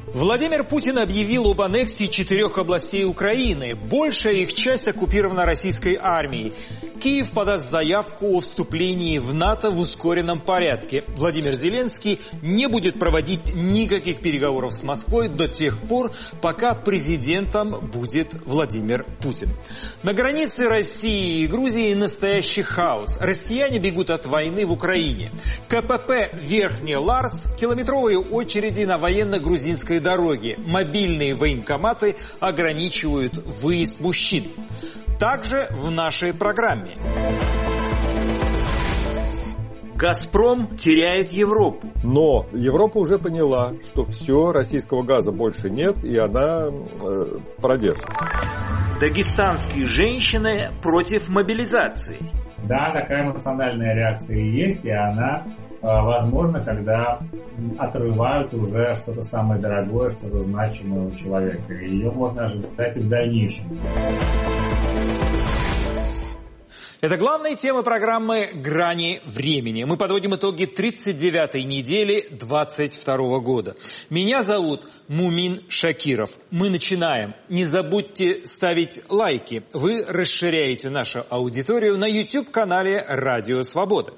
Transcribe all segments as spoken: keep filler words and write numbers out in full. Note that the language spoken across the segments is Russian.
Владимир Путин объявил об аннексии четырех областей Украины. Большая их часть оккупирована российской армией. Киев подаст заявку о вступлении в НАТО в ускоренном порядке. Владимир Зеленский не будет проводить никаких переговоров с Москвой до тех пор, пока президентом будет Владимир Путин. На границе России и Грузии настоящий хаос. Россияне бегут от войны в Украине. КПП «Верхний Ларс», километровые очереди на военно-грузинской дороге. Мобильные военкоматы ограничивают выезд мужчин. Также в нашей программе. «Газпром» теряет Европу. Но Европа уже поняла, что все, российского газа больше нет, и она э, продержится. Дагестанские женщины против мобилизации. Да, такая эмоциональная реакция и есть, и она э, возможна, когда отрывают уже что-то самое дорогое, что-то значимое у человека. И ее можно ожидать и в дальнейшем. Это главные темы программы «Грани времени». Мы подводим итоги тридцать девятой недели двадцать второго года. Меня зовут Мумин Шакиров. Мы начинаем. Не забудьте ставить лайки. Вы расширяете нашу аудиторию на YouTube-канале «Радио Свобода».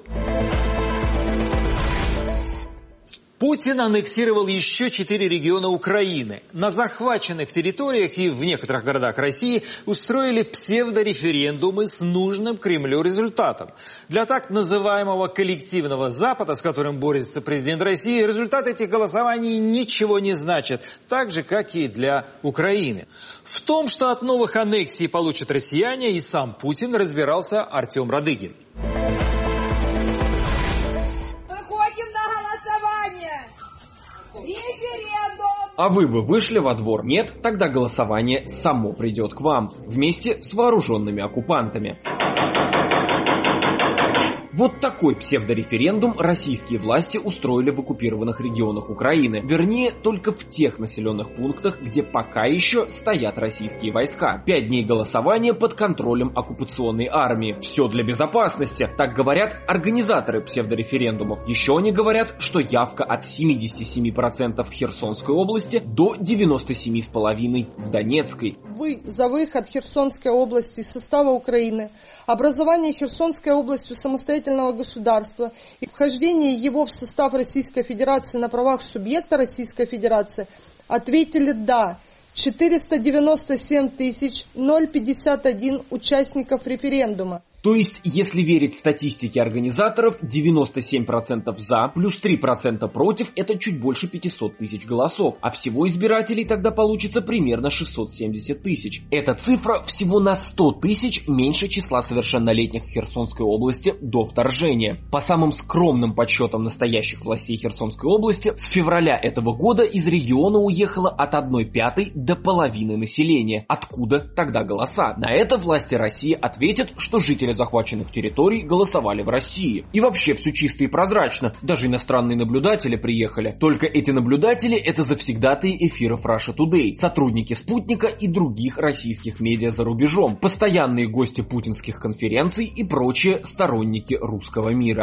Путин аннексировал еще четыре региона Украины. На захваченных территориях и в некоторых городах России устроили псевдореферендумы с нужным Кремлю результатом. Для так называемого коллективного Запада, с которым борется президент России, результат этих голосований ничего не значит, так же, как и для Украины. В том, что от новых аннексий получат россияне, и сам Путин, разбирался Артем Радыгин. А вы бы вышли во двор? Нет? Тогда голосование само придет к вам, вместе с вооруженными оккупантами. Вот такой псевдореферендум российские власти устроили в оккупированных регионах Украины. Вернее, только в тех населенных пунктах, где пока еще стоят российские войска. Пять дней голосования под контролем оккупационной армии. Все для безопасности. Так говорят организаторы псевдореферендумов. Еще они говорят, что явка от семидесяти семи процентов в Херсонской области до девяноста семи целых пяти десятых процента в Донецкой. Вы за выход Херсонской области из состава Украины, образование Херсонской областью самостоятельного государства и вхождение его в состав Российской Федерации на правах субъекта Российской Федерации ответили «да». четыреста девяносто семь тысяч пятьдесят один участников референдума. То есть, если верить статистике организаторов, девяносто семь процентов за, плюс три процента против, это чуть больше пятисот тысяч голосов. А всего избирателей тогда получится примерно шестьсот семьдесят тысяч. Эта цифра всего на сто тысяч меньше числа совершеннолетних в Херсонской области до вторжения. По самым скромным подсчетам настоящих властей Херсонской области, с февраля этого года из региона уехало от одной пятой до половины населения. Откуда тогда голоса? На это власти России ответят, что жители захваченных территорий голосовали в России. И вообще все чисто и прозрачно. Даже иностранные наблюдатели приехали. Только эти наблюдатели — это завсегдатые эфиров Russia Today, сотрудники «Спутника» и других российских медиа за рубежом, постоянные гости путинских конференций и прочие сторонники русского мира.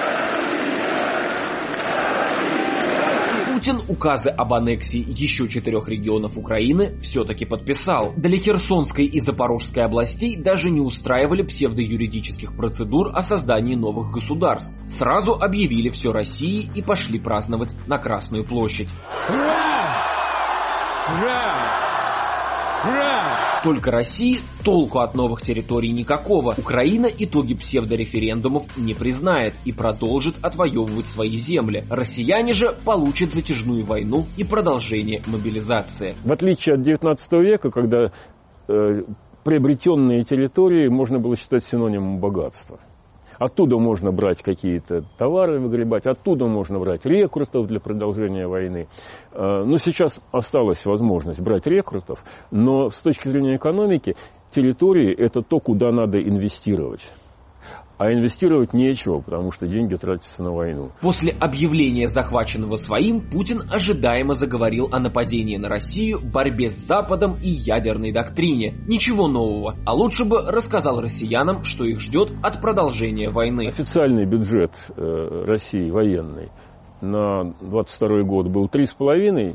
Путин указы об аннексии еще четырех регионов Украины все-таки подписал. Для Херсонской и Запорожской областей даже не устраивали псевдоюридических процедур о создании новых государств. Сразу объявили все России и пошли праздновать на Красную площадь. Ура! Ура! Ура! Только России толку от новых территорий никакого. Украина итоги псевдореферендумов не признает и продолжит отвоевывать свои земли. Россияне же получат затяжную войну и продолжение мобилизации. В отличие от девятнадцатого века, когда э, приобретенные территории можно было считать синонимом богатства. Оттуда можно брать какие-то товары, выгребать, оттуда можно брать рекрутов для продолжения войны. Но сейчас осталась возможность брать рекрутов, но с точки зрения экономики территории – это то, куда надо инвестировать. А инвестировать нечего, потому что деньги тратятся на войну. После объявления захваченного своим, Путин ожидаемо заговорил о нападении на Россию, борьбе с Западом и ядерной доктрине. Ничего нового, а лучше бы рассказал россиянам, что их ждет от продолжения войны. Официальный бюджет э, России военный на двадцать второй год был три с половиной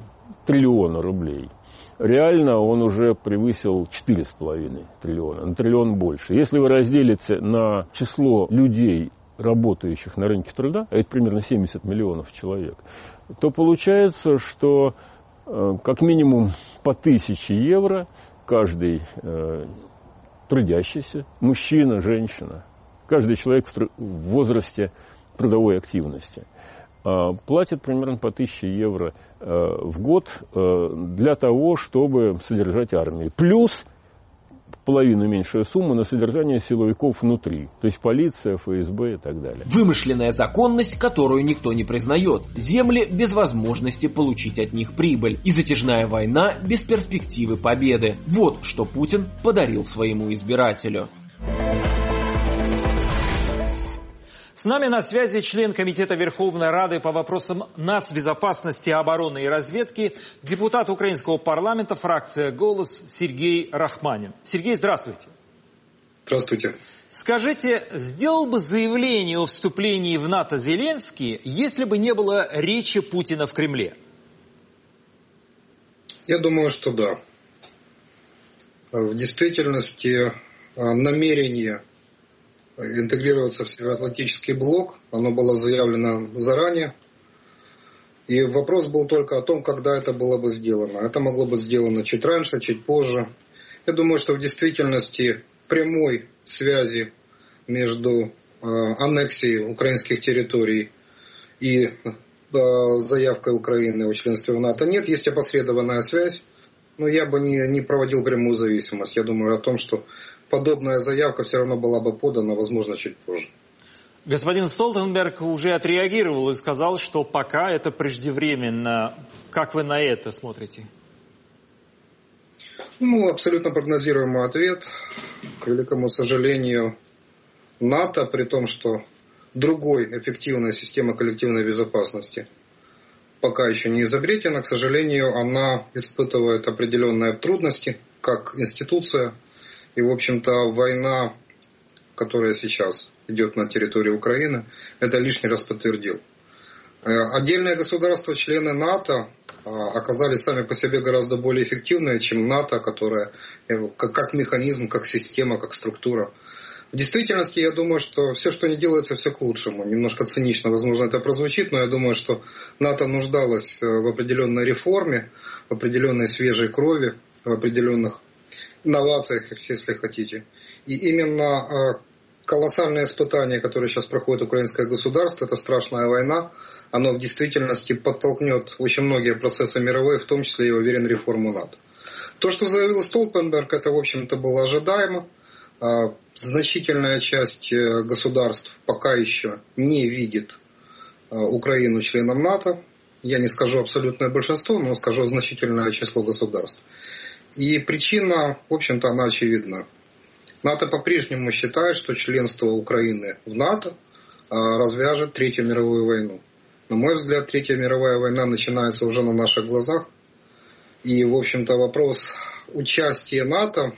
триллиона рублей. Реально он уже превысил четыре с половиной триллиона, на триллион больше. Если вы разделите на число людей, работающих на рынке труда, а это примерно семьдесят миллионов человек, то получается, что э, как минимум по тысяче евро каждый э, трудящийся, мужчина, женщина, каждый человек в, тру- в возрасте трудовой активности, э, платит примерно по тысяче евро э, в год э, для того, чтобы содержать армию. Плюс в половину меньшая сумма на содержание силовиков внутри, то есть полиция, эф эс бэ и так далее. Вымышленная законность, которую никто не признает. Земли без возможности получить от них прибыль. И затяжная война без перспективы победы. Вот что Путин подарил своему избирателю. С нами на связи член Комитета Верховной Рады по вопросам нацбезопасности, обороны и разведки, депутат украинского парламента, фракция «Голос» Сергей Рахманин. Сергей, здравствуйте. Здравствуйте. Скажите, сделал бы заявление о вступлении в НАТО Зеленский, если бы не было речи Путина в Кремле? Я думаю, что да. В действительности намерение интегрироваться в Североатлантический блок, оно было заявлено заранее. И вопрос был только о том, когда это было бы сделано. Это могло быть сделано чуть раньше, чуть позже. Я думаю, что в действительности прямой связи между э, аннексией украинских территорий и э, заявкой Украины о членстве в НАТО нет. Есть опосредованная связь, но я бы не, не проводил прямую зависимость. Я думаю о том, что подобная заявка все равно была бы подана, возможно, чуть позже. Господин Столтенберг уже отреагировал и сказал, что пока это преждевременно. Как вы на это смотрите? Ну, абсолютно прогнозируемый ответ. К великому сожалению, НАТО, при том, что другой эффективной системы коллективной безопасности пока еще не изобретена, к сожалению, она испытывает определенные трудности, как институция. И, в общем-то, война, которая сейчас идет на территории Украины, это лишний раз подтвердил. Отдельные государства, члены НАТО, оказались сами по себе гораздо более эффективные, чем НАТО, которая как механизм, как система, как структура. В действительности, я думаю, что все, что не делается, все к лучшему. Немножко цинично, возможно, это прозвучит, но я думаю, что НАТО нуждалось в определенной реформе, в определенной свежей крови, в определенных инновациях, если хотите. И именно колоссальное испытание, которое сейчас проходит украинское государство, это страшная война, оно в действительности подтолкнет очень многие процессы мировые, в том числе, я уверен, реформу НАТО. То, что заявил Столтенберг, это, в общем-то, было ожидаемо. Значительная часть государств пока еще не видит Украину членом НАТО. Я не скажу абсолютное большинство, но скажу значительное число государств. И причина, в общем-то, она очевидна. НАТО по-прежнему считает, что членство Украины в НАТО развяжет Третью мировую войну. На мой взгляд, Третья мировая война начинается уже на наших глазах. И, в общем-то, вопрос участия НАТО,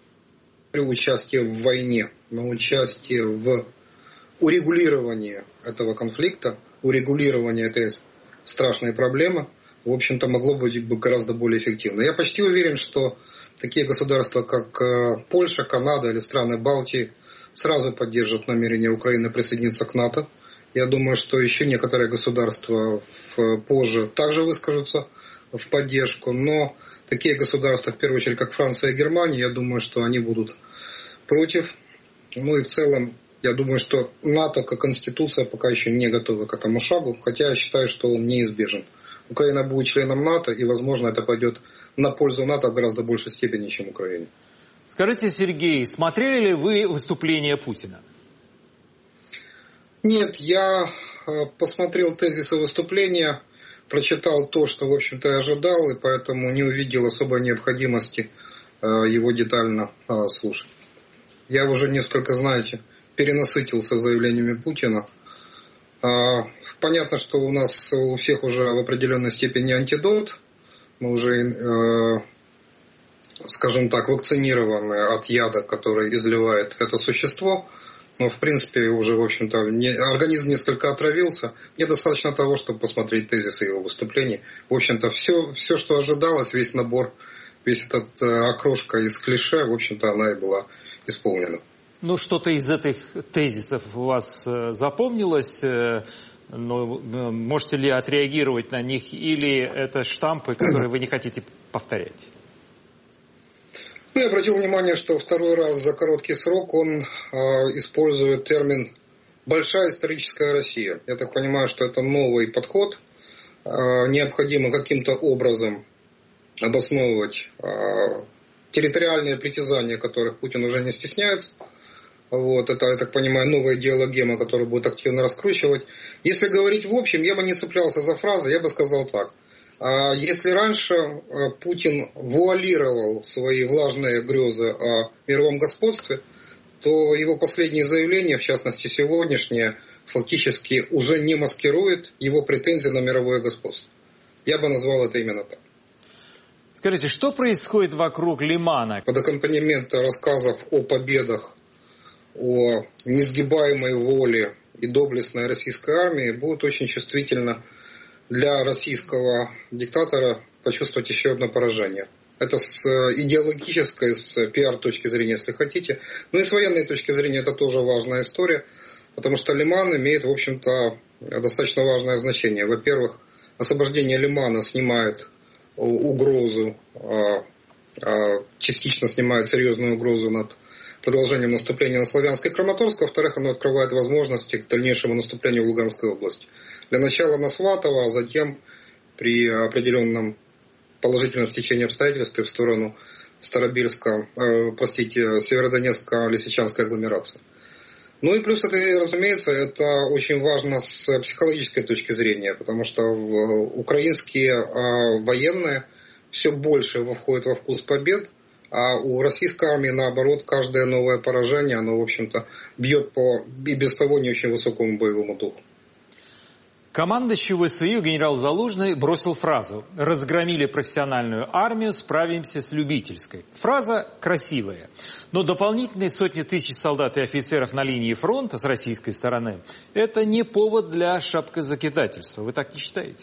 при участии в войне, но участие в урегулировании этого конфликта, урегулировании этой страшной проблемы, в общем-то, могло быть гораздо более эффективно. Я почти уверен, что такие государства, как Польша, Канада или страны Балтии, сразу поддержат намерение Украины присоединиться к НАТО. Я думаю, что еще некоторые государства позже также выскажутся в поддержку. Но такие государства, в первую очередь, как Франция и Германия, я думаю, что они будут против. Ну и в целом, я думаю, что НАТО как институция пока еще не готова к этому шагу, хотя я считаю, что он неизбежен. Украина будет членом НАТО, и, возможно, это пойдет на пользу НАТО в гораздо большей степени, чем Украине. Скажите, Сергей, смотрели ли вы выступление Путина? Нет, я посмотрел тезисы выступления, прочитал то, что, в общем-то, я ожидал, и поэтому не увидел особой необходимости его детально слушать. Я уже несколько, знаете, перенасытился заявлениями Путина. Понятно, что у нас у всех уже в определенной степени антидот. Мы уже, скажем так, вакцинированы от яда, который изливает это существо. Но, в принципе, уже, в общем-то, не, организм несколько отравился. Мне достаточно того, чтобы посмотреть тезисы его выступлений. В общем-то, все, все что ожидалось, весь набор, весь этот э, окрошка из клише, в общем-то, она и была исполнена. Ну, что-то из этих тезисов у вас э, запомнилось? Э, ну, можете ли отреагировать на них? Или это штампы, которые вы не хотите повторять? Ну, я обратил внимание, что второй раз за короткий срок он э, использует термин «большая историческая Россия». Я так понимаю, что это новый подход. Э, необходимо каким-то образом обосновывать э, территориальные притязания, которых Путин уже не стесняется. Вот, это, я так понимаю, новая идеологема, которую будет активно раскручивать. Если говорить в общем, я бы не цеплялся за фразы, я бы сказал так. Если раньше Путин вуалировал свои влажные грезы о мировом господстве, то его последние заявления, в частности сегодняшние, фактически уже не маскирует его претензии на мировое господство. Я бы назвал это именно так. Скажите, что происходит вокруг Лимана? Под аккомпанемент рассказов о победах, о несгибаемой воле и доблестной российской армии будет очень чувствительно для российского диктатора почувствовать еще одно поражение. Это с идеологической, с пиар точки зрения, если хотите. Но и с военной точки зрения это тоже важная история, потому что Лиман имеет, в общем-то, достаточно важное значение. Во-первых, освобождение Лимана снимает угрозу, частично снимает серьезную угрозу над продолжением наступления на Славянск и Краматорск. Во-вторых, оно открывает возможности к дальнейшему наступлению в Луганской области. Для начала на Сватово, а затем при определенном положительном стечении обстоятельств в сторону Старобельска, э, простите, Северодонецка-Лисичанской агломерации. Ну и плюс это, разумеется, это очень важно с психологической точки зрения, потому что в, украинские э, военные все больше входят во вкус побед, а у российской армии, наоборот, каждое новое поражение, оно, в общем-то, бьет по и без того не очень высокому боевому духу. Командующий ВСУ генерал Залужный бросил фразу: «Разгромили профессиональную армию, справимся с любительской». Фраза красивая, но дополнительные сотни тысяч солдат и офицеров на линии фронта с российской стороны – это не повод для шапкозакидательства. Вы так не считаете?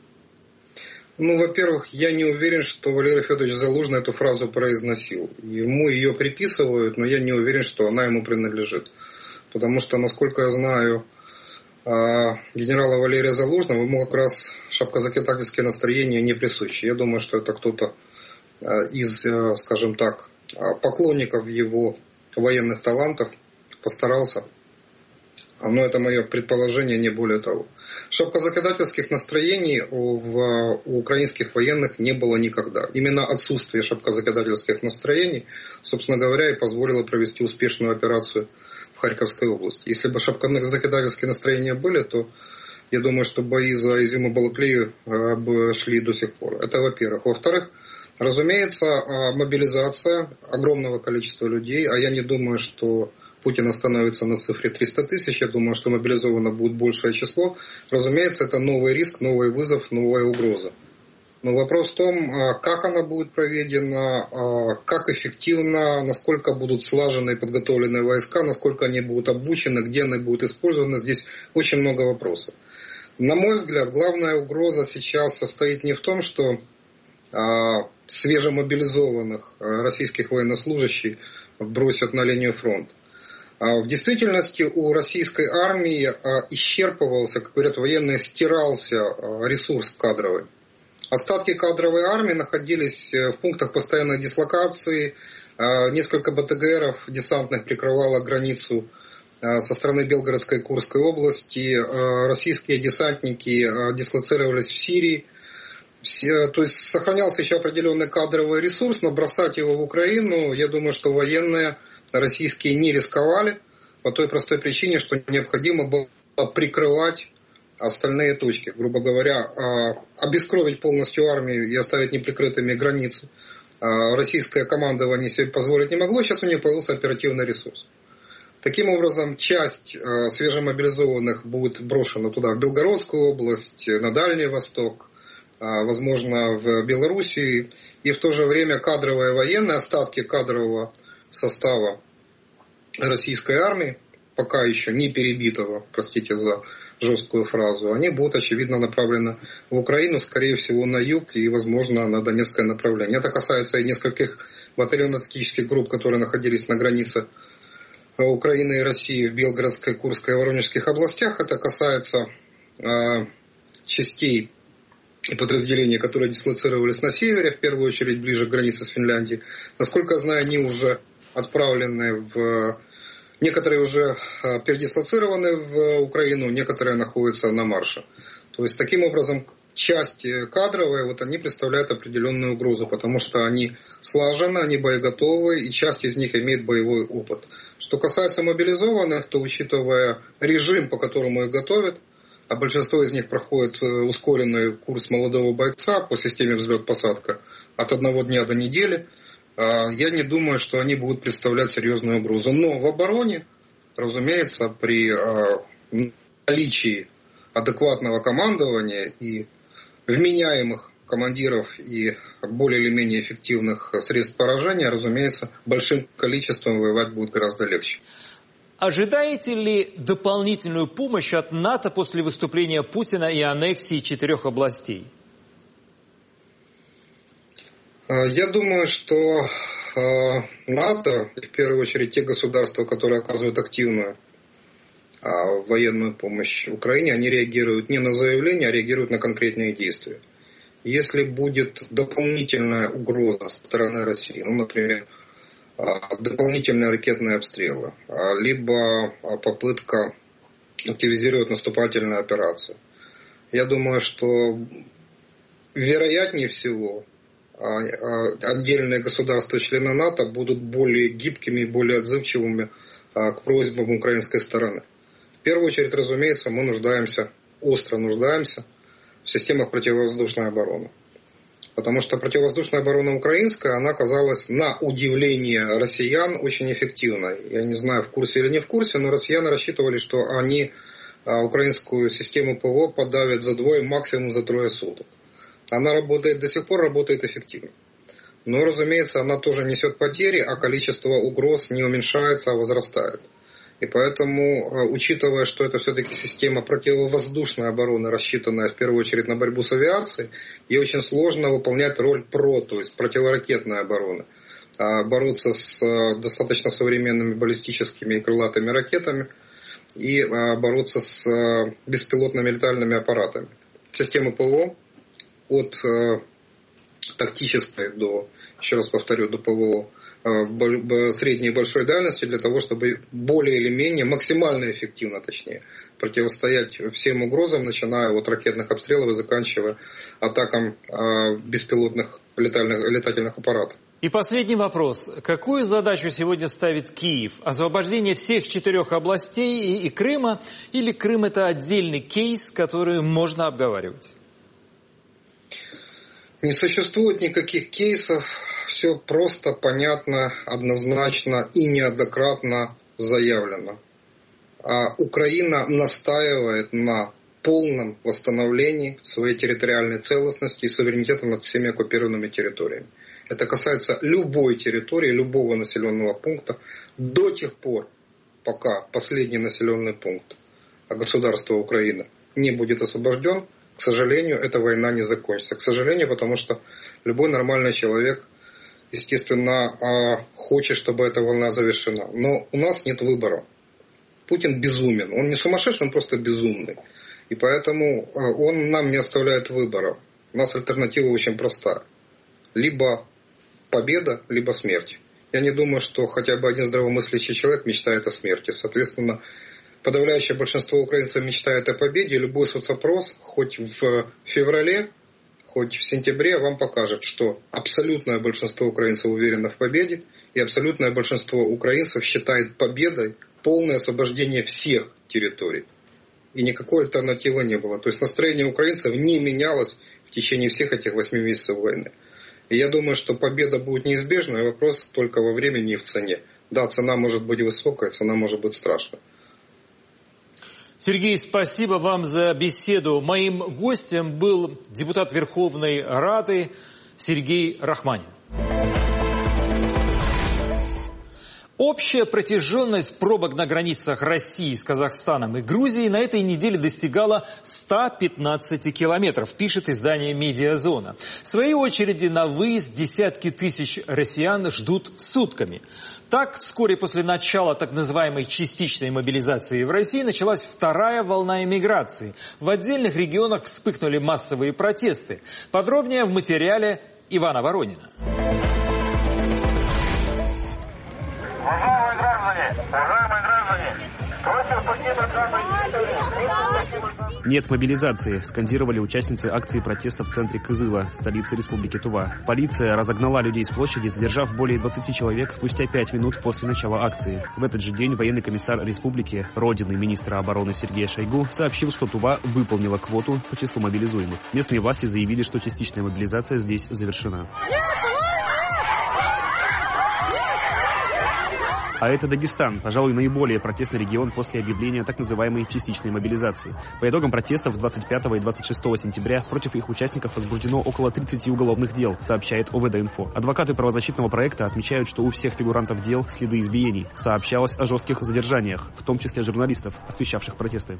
Ну, во-первых, я не уверен, что Валерий Федорович Залужный эту фразу произносил. Ему ее приписывают, но я не уверен, что она ему принадлежит. Потому что, насколько я знаю, генерала Валерия Залужного, ему как раз шапкозакидательские настроения не присущи. Я думаю, что это кто-то из, скажем так, поклонников его военных талантов постарался. Но это мое предположение, не более того. Шапкозакидательских настроений в, у украинских военных не было никогда. Именно отсутствие шапкозакидательских настроений, собственно говоря, и позволило провести успешную операцию в Харьковской области. Если бы шапкозакидательские настроения были, то я думаю, что бои за Изюм и Балаклею бы шли до сих пор. Это во-первых. Во-вторых, разумеется, мобилизация огромного количества людей, а я не думаю, что Путин остановится на цифре триста тысяч, я думаю, что мобилизовано будет большее число. Разумеется, это новый риск, новый вызов, новая угроза. Но вопрос в том, как она будет проведена, как эффективно, насколько будут слажены и подготовлены войска, насколько они будут обучены, где они будут использованы. Здесь очень много вопросов. На мой взгляд, главная угроза сейчас состоит не в том, что свежемобилизованных российских военнослужащих бросят на линию фронта. В действительности у российской армии исчерпывался, как говорят военные, стирался ресурс кадровый. Остатки кадровой армии находились в пунктах постоянной дислокации. Несколько БТГРов десантных прикрывало границу со стороны Белгородской и Курской области. Российские десантники дислоцировались в Сирии. То есть сохранялся еще определенный кадровый ресурс, но бросать его в Украину, я думаю, что военные российские не рисковали по той простой причине, что необходимо было прикрывать остальные точки. Грубо говоря, обескровить полностью армию и оставить неприкрытыми границы. Российское командование себе позволить не могло, сейчас у них появился оперативный ресурс. Таким образом, часть свежемобилизованных будет брошена туда, в Белгородскую область, на Дальний Восток, возможно, в Белоруссии. И в то же время кадровые военные, остатки кадрового состава российской армии пока еще не перебитого, простите за жесткую фразу, они будут, очевидно, направлены в Украину, скорее всего, на юг и, возможно, на Донецкое направление. Это касается и нескольких батальонно-тактических групп, которые находились на границе Украины и России в Белгородской, Курской и Воронежских областях. Это касается э, частей и подразделений, которые дислоцировались на севере, в первую очередь ближе к границе с Финляндией. Насколько я знаю, они уже отправлены в... Некоторые уже передислоцированы в Украину, некоторые находятся на марше. То есть, таким образом, части кадровые, вот они представляют определенную угрозу, потому что они слажены, они боеготовы, и часть из них имеет боевой опыт. Что касается мобилизованных, то, учитывая режим, по которому их готовят, а большинство из них проходит ускоренный курс молодого бойца по системе взлет-посадка от одного дня до недели, я не думаю, что они будут представлять серьезную угрозу. Но в обороне, разумеется, при наличии адекватного командования и вменяемых командиров и более или менее эффективных средств поражения, разумеется, большим количеством воевать будет гораздо легче. Ожидаете ли дополнительную помощь от НАТО после выступления Путина и аннексии четырех областей? Я думаю, что НАТО, в первую очередь те государства, которые оказывают активную военную помощь Украине, они реагируют не на заявления, а реагируют на конкретные действия. Если будет дополнительная угроза со стороны России, ну, например, дополнительные ракетные обстрелы, либо попытка активизировать наступательную операцию, я думаю, что вероятнее всего отдельные государства-члены НАТО будут более гибкими и более отзывчивыми к просьбам украинской стороны. В первую очередь, разумеется, мы нуждаемся, остро нуждаемся в системах противовоздушной обороны. Потому что противовоздушная оборона украинская, она оказалась на удивление россиян очень эффективной. Я не знаю, в курсе или не в курсе, но россияне рассчитывали, что они украинскую систему ПВО подавят за двое, максимум за трое суток. Она работает до сих пор, работает эффективно. Но, разумеется, она тоже несет потери, а количество угроз не уменьшается, а возрастает. И поэтому, учитывая, что это все-таки система противовоздушной обороны, рассчитанная в первую очередь на борьбу с авиацией, ей очень сложно выполнять роль ПРО, то есть противоракетной обороны. Бороться с достаточно современными баллистическими и крылатыми ракетами и бороться с беспилотными летальными аппаратами. Системы ПВО от тактической до, еще раз повторю, до ПВО, средней и большой дальности для того, чтобы более или менее, максимально эффективно, точнее, противостоять всем угрозам, начиная от ракетных обстрелов и заканчивая атакам беспилотных летальных, летательных аппаратов. И последний вопрос. Какую задачу сегодня ставит Киев? Освобождение всех четырех областей и, и Крыма? Или Крым – это отдельный кейс, который можно обговаривать? Не существует никаких кейсов. Все просто, понятно, однозначно и неоднократно заявлено. А Украина настаивает на полном восстановлении своей территориальной целостности и суверенитета над всеми оккупированными территориями. Это касается любой территории, любого населенного пункта до тех пор, пока последний населенный пункт государства Украина не будет освобожден. К сожалению, эта война не закончится. К сожалению, потому что любой нормальный человек, естественно, хочет, чтобы эта война завершена. Но у нас нет выбора. Путин безумен. Он не сумасшедший, он просто безумный. И поэтому он нам не оставляет выбора. У нас альтернатива очень простая. Либо победа, либо смерть. Я не думаю, что хотя бы один здравомыслящий человек мечтает о смерти. Соответственно, подавляющее большинство украинцев мечтает о победе. Любой соцопрос, хоть в феврале, хоть в сентябре, вам покажет, что абсолютное большинство украинцев уверено в победе, и абсолютное большинство украинцев считает победой полное освобождение всех территорий. И никакой альтернативы не было. То есть настроение украинцев не менялось в течение всех этих восьми месяцев войны. И я думаю, что победа будет неизбежна, и вопрос только во времени и в цене. Да, цена может быть высокая, цена может быть страшная. Сергей, спасибо вам за беседу. Моим гостем был депутат Верховной Рады Сергей Рахманин. Общая протяженность пробок на границах России с Казахстаном и Грузией на этой неделе достигала ста пятнадцати километров, пишет издание «Медиазона». В своей очереди на выезд десятки тысяч россиян ждут сутками. Так, вскоре после начала так называемой частичной мобилизации в России началась вторая волна эмиграции. В отдельных регионах вспыхнули массовые протесты. Подробнее в материале Ивана Воронина. Уважаемые граждане, уважаемые граждане, просим покинуть данную... Нет мобилизации, скандировали участницы акции протеста в центре Кызыла, столицы Республики Тува. Полиция разогнала людей с площади, задержав более двадцати человек спустя пять минут после начала акции. В этот же день военный комиссар республики, родины министра обороны Сергея Шойгу, сообщил, что Тува выполнила квоту по числу мобилизуемых. Местные власти заявили, что частичная мобилизация здесь завершена. А это Дагестан, пожалуй, наиболее протестный регион после объявления так называемой частичной мобилизации. По итогам протестов двадцать пятого и двадцать шестого сентября против их участников возбуждено около тридцати уголовных дел, сообщает ОВД-инфо. Адвокаты правозащитного проекта отмечают, что у всех фигурантов дел следы избиений. Сообщалось о жестких задержаниях, в том числе журналистов, освещавших протесты.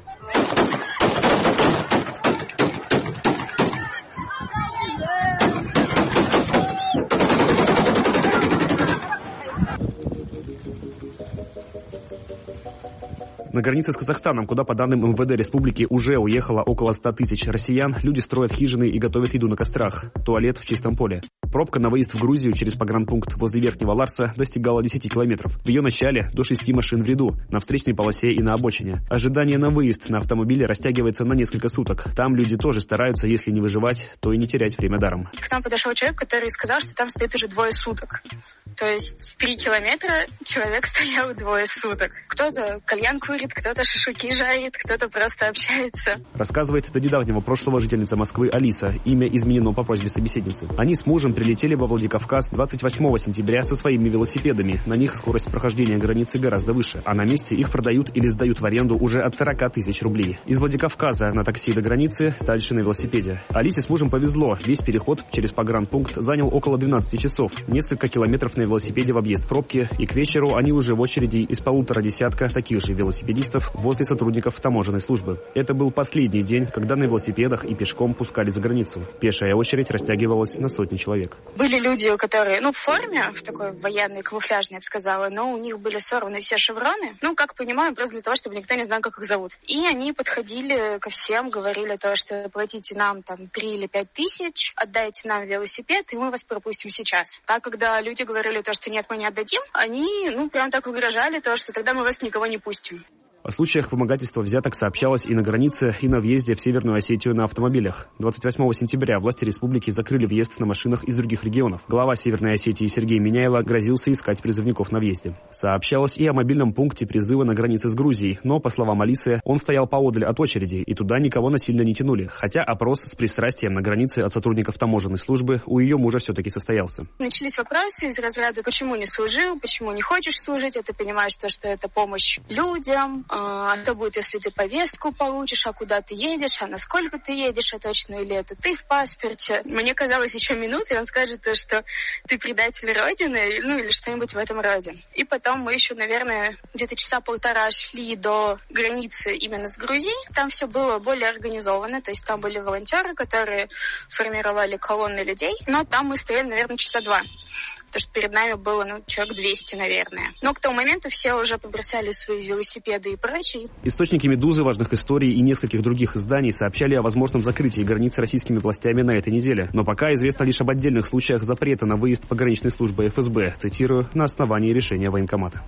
На границе с Казахстаном, куда по данным МВД республики уже уехало около ста тысяч россиян, люди строят хижины и готовят еду на кострах. Туалет в чистом поле. Пробка на выезд в Грузию через погранпункт возле Верхнего Ларса достигала десяти километров. В ее начале до шести машин в ряду, на встречной полосе и на обочине. Ожидание на выезд на автомобиле растягивается на несколько суток. Там люди тоже стараются, если не выживать, то и не терять время даром. К нам подошел человек, который сказал, что там стоит уже двое суток. То есть три километра человек стоял двое суток. Кто-то кальян курит, кто-то шашлыки жарит, кто-то просто общается. Рассказывает до недавнего прошлого жительница Москвы Алиса. Имя изменено по просьбе собеседницы. Они с мужем прилетели во Владикавказ двадцать восьмого сентября со своими велосипедами. На них скорость прохождения границы гораздо выше, а на месте их продают или сдают в аренду уже от сорока тысяч рублей. Из Владикавказа на такси до границы, дальше на велосипеде. Алисе с мужем повезло. Весь переход через погранпункт занял около двенадцати часов. Несколько километров на велосипеде в объезд пробки, и к вечеру они уже в очереди из полутора десятка таких же велосипедистов возле сотрудников таможенной службы. Это был последний день, когда на велосипедах и пешком пускали за границу. Пешая очередь растягивалась на сотни человек. Были люди, которые, ну, в форме, в такой военной, камуфляжной, я бы сказала, но у них были сорваны все шевроны. Ну, как понимаю, просто для того, чтобы никто не знал, как их зовут. И они подходили ко всем, говорили то, что платите нам там три или пять тысяч, отдайте нам велосипед, и мы вас пропустим сейчас. А когда люди говорили то, что нет, мы не отдадим, они, ну, прям так угрожали то, что тогда мы вас никого не пустим. О случаях вымогательства взяток сообщалось и на границе, и на въезде в Северную Осетию на автомобилях. двадцать восьмого сентября власти республики закрыли въезд на машинах из других регионов. Глава Северной Осетии Сергей Миняйло грозился искать призывников на въезде. Сообщалось и о мобильном пункте призыва на границе с Грузией, но, по словам Алисы, он стоял поодаль от очереди, и туда никого насильно не тянули, хотя опрос с пристрастием на границе от сотрудников таможенной службы у ее мужа все-таки состоялся. Начались вопросы из разряда, почему не служил, почему не хочешь служить, а ты понимаешь, что, что это помощь людям. А что будет, если ты повестку получишь, а куда ты едешь, а насколько ты едешь, а точно или это ты в паспорте. Мне казалось еще минуты, и он скажет, что ты предатель Родины, ну или что-нибудь в этом роде. И потом мы еще, наверное, где-то часа полтора шли до границы именно с Грузией. Там все было более организовано, то есть там были волонтеры, которые формировали колонны людей, но там мы стояли, наверное, часа два. Потому что перед нами было, ну, человек двести, наверное. Но к тому моменту все уже побросали свои велосипеды и прочее. Источники «Медузы», важных историй и нескольких других изданий сообщали о возможном закрытии границ российскими властями на этой неделе. Но пока известно лишь об отдельных случаях запрета на выезд пограничной службы эф эс бэ, цитирую, на основании решения военкомата.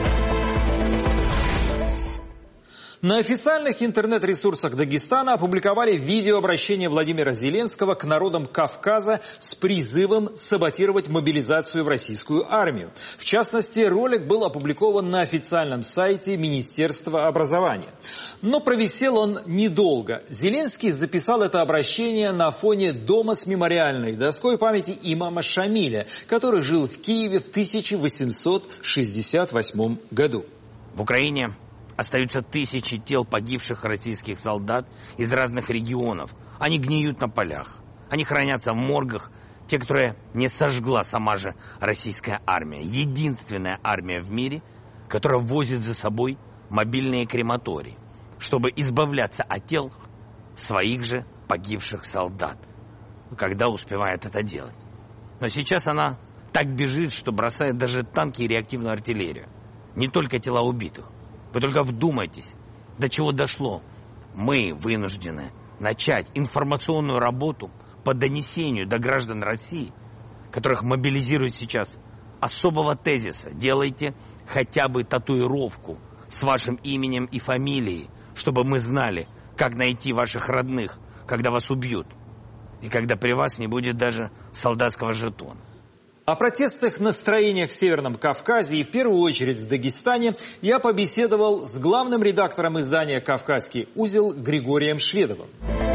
На официальных интернет-ресурсах Дагестана опубликовали видеообращение Владимира Зеленского к народам Кавказа с призывом саботировать мобилизацию в российскую армию. В частности, ролик был опубликован на официальном сайте Министерства образования. Но провисел он недолго. Зеленский записал это обращение на фоне дома с мемориальной доской памяти имама Шамиля, который жил в Киеве в тысяча восемьсот шестьдесят восьмом году. В Украине остаются тысячи тел погибших российских солдат из разных регионов. Они гниют на полях. Они хранятся в моргах Те, которые не сожгла сама же российская армия. Единственная армия в мире, которая возит за собой мобильные крематории, чтобы избавляться от тел своих же погибших солдат, когда успевает это делать. Но сейчас она так бежит, что бросает даже танки и реактивную артиллерию. Не только тела убитых. Вы только вдумайтесь, до чего дошло. Мы вынуждены начать информационную работу по донесению до граждан России, которых мобилизируют сейчас, особого тезиса. Делайте хотя бы татуировку с вашим именем и фамилией, чтобы мы знали, как найти ваших родных, когда вас убьют, и когда при вас не будет даже солдатского жетона. О протестных настроениях в Северном Кавказе и в первую очередь в Дагестане я побеседовал с главным редактором издания «Кавказский узел» Григорием Шведовым.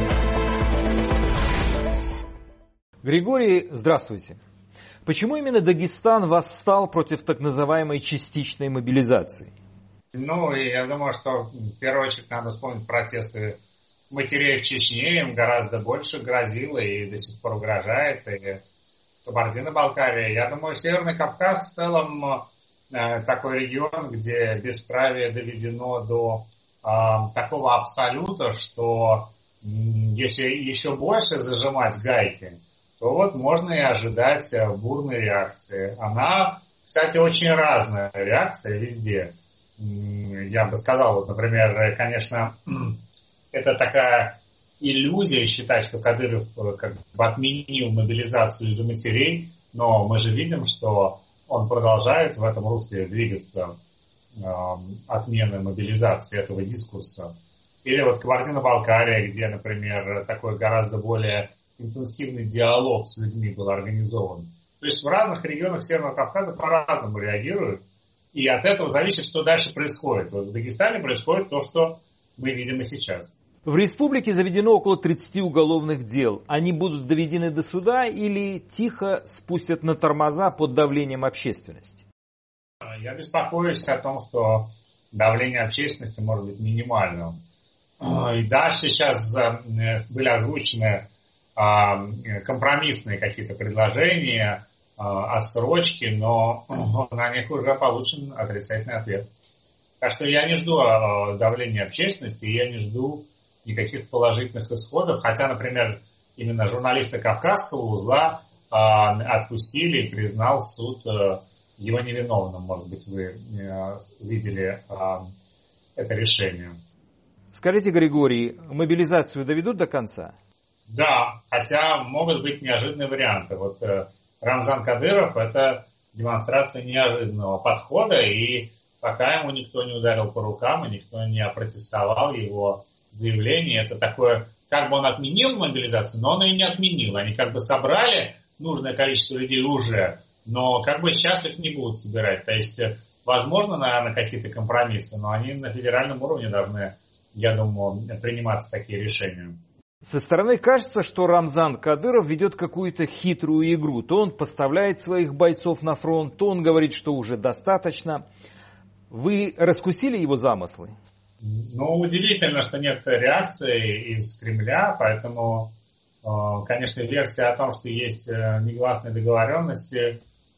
Григорий, здравствуйте. Почему именно Дагестан восстал против так называемой частичной мобилизации? Ну, и я думаю, что в первую очередь надо вспомнить протесты матерей в Чечне. Им гораздо больше грозило и до сих пор угрожает. И Кабардино-Балкария. Я думаю, Северный Кавказ в целом э, такой регион, где бесправие доведено до э, такого абсолюта, что э, если еще больше зажимать гайки, то вот можно и ожидать бурной реакции. Она, кстати, очень разная реакция везде. Я бы сказал, вот, например, конечно, это такая иллюзия считать, что Кадыров как бы отменил мобилизацию из-за матерей, но мы же видим, что он продолжает в этом русле двигаться, э, отмены мобилизации этого дискурса. Или вот Кабардино-Балкария, где, например, такой гораздо более интенсивный диалог с людьми был организован. То есть в разных регионах Северного Кавказа по-разному реагируют, и от этого зависит, что дальше происходит. Вот в Дагестане происходит то, что мы видим и сейчас. В республике заведено около тридцати уголовных дел. Они будут доведены до суда или тихо спустят на тормоза под давлением общественности? Я беспокоюсь о том, что давление общественности может быть минимальным. И дальше сейчас были озвучены компромиссные какие-то предложения, отсрочки, но на них уже получен отрицательный ответ. Так что я не жду давления общественности, я не жду никаких положительных исходов, хотя, например, именно журналиста Кавказского узла отпустили и признал суд его невиновным. Может быть, вы видели это решение. Скажите, Григорий, мобилизацию доведут до конца? Да, хотя могут быть неожиданные варианты. Вот э, Рамзан Кадыров – это демонстрация неожиданного подхода, и пока ему никто не ударил по рукам, и никто не опротестовал его заявление, это такое, как бы он отменил мобилизацию, но он ее не отменил. Они как бы собрали нужное количество людей уже, но как бы сейчас их не будут собирать. То есть, возможно, наверное, какие-то компромиссы, но они на федеральном уровне должны, я думаю, приниматься такие решения. Со стороны кажется, что Рамзан Кадыров ведет какую-то хитрую игру. То он поставляет своих бойцов на фронт, то он говорит, что уже достаточно. Вы раскусили его замыслы? Ну, удивительно, что нет реакции из Кремля, поэтому, конечно, версия о том, что есть негласные договоренности,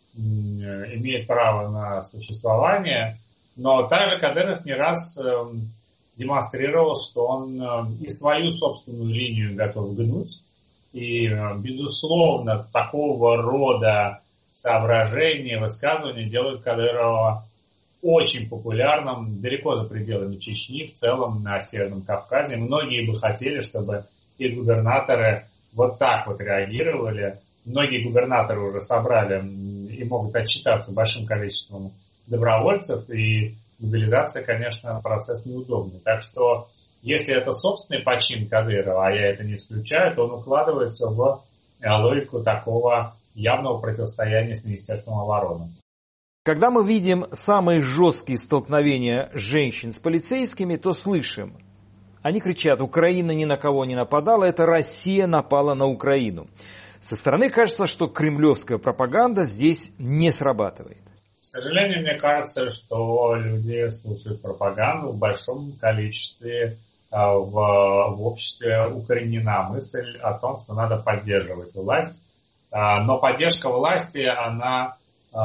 имеет право на существование. Но также Кадыров не раз демонстрировал, что он и свою собственную линию готов гнуть. И, безусловно, такого рода соображения, высказывания делают Кадырова очень популярным далеко за пределами Чечни, в целом на Северном Кавказе. Многие бы хотели, чтобы их губернаторы вот так вот реагировали. Многие губернаторы уже собрали и могут отчитаться большим количеством добровольцев, и мобилизация, конечно, процесс неудобный. Так что, если это собственный почин Кадырова, а я это не исключаю, то он укладывается в логику такого явного противостояния с Министерством обороны. Когда мы видим самые жесткие столкновения женщин с полицейскими, то слышим, они кричат: Украина ни на кого не нападала, это Россия напала на Украину. Со стороны кажется, что кремлевская пропаганда здесь не срабатывает. К сожалению, мне кажется, что люди слушают пропаганду в большом количестве. В, в обществе укоренена мысль о том, что надо поддерживать власть. Но поддержка власти, она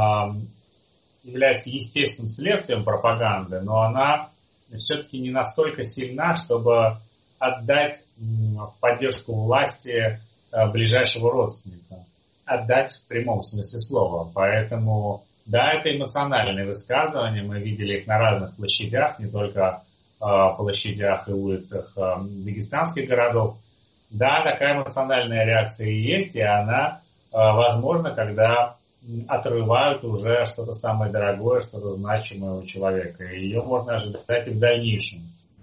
является естественным следствием пропаганды, но она все-таки не настолько сильна, чтобы отдать в поддержку власти ближайшего родственника. Отдать в прямом смысле слова. Поэтому, да, это эмоциональные высказывания. Мы видели их на разных площадях, не только э, площадях и улицах э, дагестанских городов. Да, такая эмоциональная реакция и есть, и она э, возможна, когда отрывают уже что-то самое дорогое, что-то значимое у человека. И ее можно ожидать и в дальнейшем.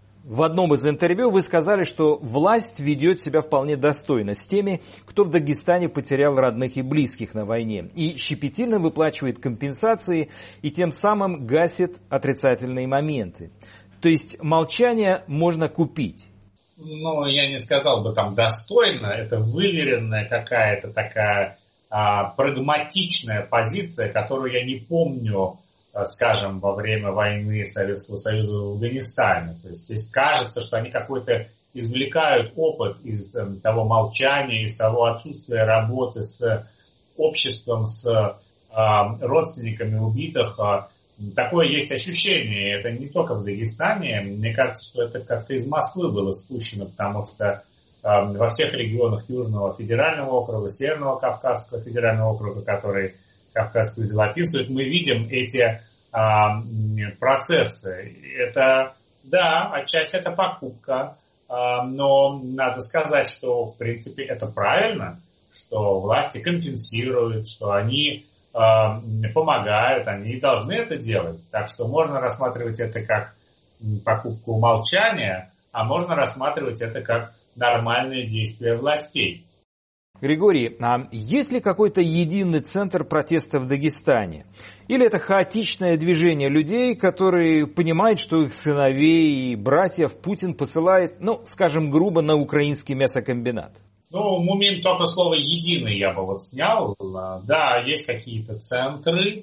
В одном из интервью вы сказали, что власть ведет себя вполне достойно с теми, кто в Дагестане потерял родных и близких на войне, и щепетильно выплачивает компенсации и тем самым гасит отрицательные моменты. То есть молчание можно купить. Ну, я не сказал бы там достойно, это выверенная какая-то такая а, прагматичная позиция, которую я не помню, скажем, во время войны Советского Союза в Афганистане. То есть здесь кажется, что они какой-то извлекают опыт из э, того молчания, из того отсутствия работы с обществом, с э, родственниками убитых. Такое есть ощущение. Это не только в Дагестане. Мне кажется, что это как-то из Москвы было спущено, потому что э, во всех регионах Южного федерального округа, Северного Кавказского федерального округа, который Кавказский узел описывает, мы видим эти а, процессы. Это, да, отчасти это покупка, а, но надо сказать, что в принципе это правильно, что власти компенсируют, что они а, помогают, они должны это делать. Так что можно рассматривать это как покупку молчания, а можно рассматривать это как нормальное действие властей. Григорий, а есть ли какой-то единый центр протеста в Дагестане? Или это хаотичное движение людей, которые понимают, что их сыновей и братьев Путин посылает, ну, скажем грубо, на украинский мясокомбинат? Ну, Мумин только слово «единый» я бы вот снял. Да, есть какие-то центры,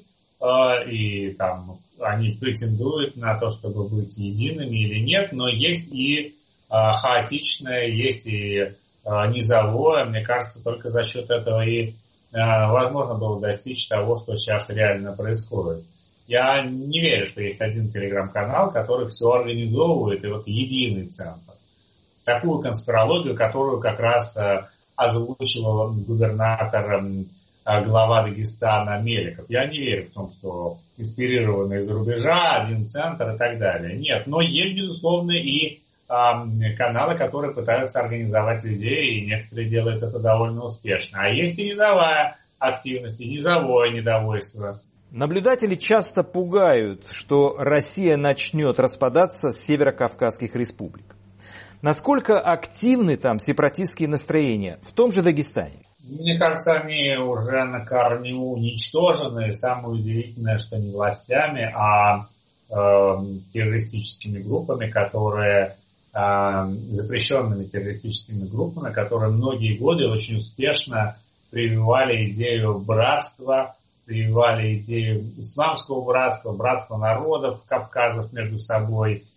и там они претендуют на то, чтобы быть едиными или нет, но есть и хаотичное, есть и низовое. Мне кажется, только за счет этого и э, возможно было достичь того, что сейчас реально происходит. Я не верю, что есть один телеграм-канал, который все организовывает, и вот единый центр. Такую конспирологию, которую как раз э, озвучивал губернатор, э, глава Дагестана Меликов. Я не верю в том, что инспирированный из-за рубежа, один центр и так далее. Нет, но есть, безусловно, и каналы, которые пытаются организовать людей, и некоторые делают это довольно успешно. А есть и низовая активность, и низовое недовольство. Наблюдатели часто пугают, что Россия начнет распадаться с северокавказских республик. Насколько активны там сепаратистские настроения в том же Дагестане? Мне кажется, они уже на корню уничтожены. Самое удивительное, что не властями, а э, террористическими группами, которые запрещенными террористическими группами, которые многие годы очень успешно прививали идею братства, прививали идею исламского братства, братства народов Кавказов между собой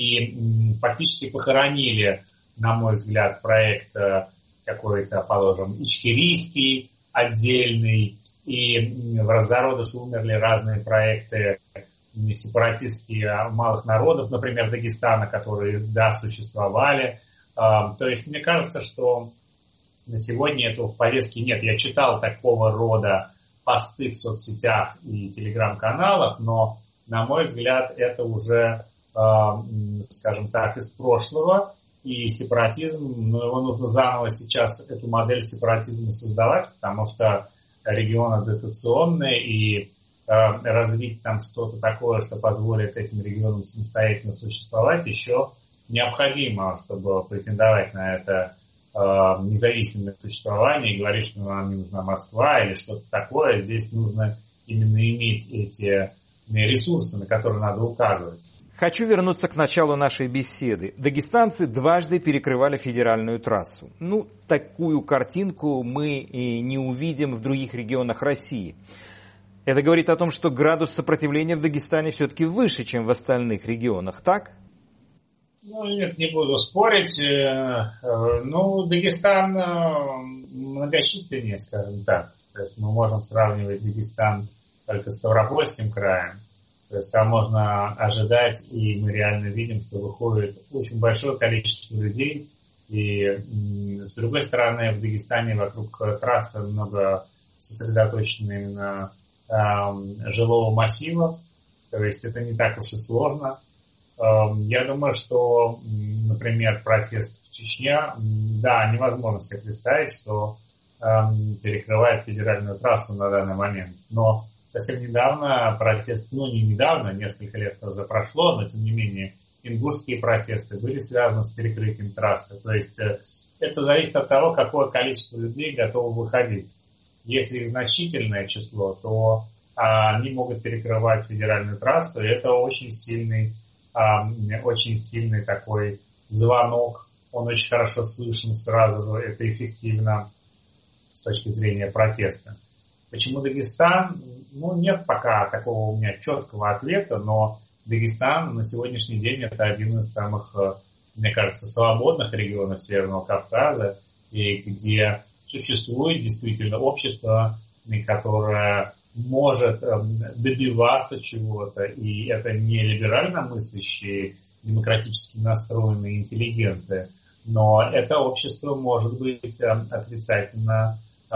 и фактически похоронили, на мой взгляд, проект какой-то, положим, ичкерийский отдельный, и в зародыше умерли разные проекты сепаратистские малых народов, например, Дагестана, которые, да, существовали. То есть, мне кажется, что на сегодня этого в повестке нет. Я читал такого рода посты в соцсетях и телеграм-каналах, но, на мой взгляд, это уже, скажем так, из прошлого. И сепаратизм, ну, его нужно заново сейчас, эту модель сепаратизма создавать, потому что регионы дотационные, и развить там что-то такое, что позволит этим регионам самостоятельно существовать, еще необходимо, чтобы претендовать на это э, независимое существование и говорить, что нам не нужна Москва или что-то такое. Здесь нужно именно иметь эти ресурсы, на которые надо указывать. Хочу вернуться к началу нашей беседы. Дагестанцы дважды перекрывали федеральную трассу. Ну, такую картинку мы и не увидим в других регионах России. Это говорит о том, что градус сопротивления в Дагестане все-таки выше, чем в остальных регионах, так? Ну, нет, не буду спорить. Ну, Дагестан многочисленнее, скажем так. То есть мы можем сравнивать Дагестан только с Ставропольским краем. То есть там можно ожидать, и мы реально видим, что выходит очень большое количество людей. И с другой стороны, в Дагестане вокруг трассы много сосредоточено именно э, жилого массива. То есть это не так уж и сложно. Э, я думаю, что, например, протест в Чечне, да, невозможно себе представить, что э, перекрывает федеральную трассу на данный момент. Но совсем недавно протест, ну не недавно, несколько лет уже прошло, но тем не менее ингушские протесты были связаны с перекрытием трассы. То есть это зависит от того, какое количество людей готово выходить. Если их значительное число, то а, они могут перекрывать федеральную трассу, и это очень сильный, а, очень сильный такой звонок. Он очень хорошо слышен сразу же, это эффективно с точки зрения протеста. Почему Дагестан? Ну, нет пока такого у меня четкого ответа, но Дагестан на сегодняшний день это один из самых, мне кажется, свободных регионов Северного Кавказа, и где существует действительно общество, которое может добиваться чего-то, и это не либерально мыслящие, демократически настроенные интеллигенты, но это общество может быть отрицательно